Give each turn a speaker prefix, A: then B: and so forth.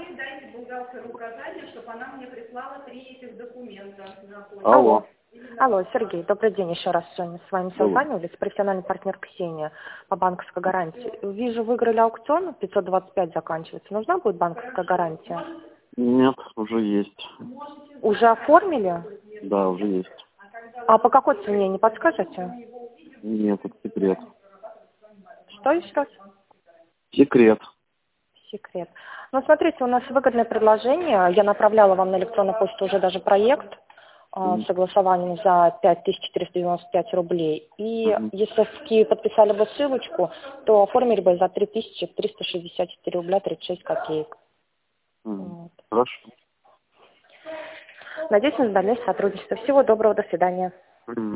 A: вы дайте бухгалтеру указание, чтобы она мне прислала 3 этих документа.
B: Алло.
C: Алло, Сергей, добрый день еще раз, Соня. С вами
B: Алло.
C: созванивались, профессиональный партнер Ксения по банковской гарантии. Вижу, выиграли аукцион, 525 заканчивается. Нужна будет банковская гарантия?
B: Нет, уже есть.
C: Уже оформили?
B: Да, уже есть.
C: А по какой цене, не подскажете?
B: Нет, это секрет.
C: Что еще раз?
B: Секрет.
C: Секрет. Ну, смотрите, у нас выгодное предложение. Я направляла вам на электронную почту уже даже проект с согласованием за 5495 рублей. И если в Киеве подписали бы ссылочку, то оформили бы за 3364 рубля 36 копеек. Вот.
B: Хорошо.
C: Надеюсь на дальнейшее сотрудничество. Всего доброго, до свидания.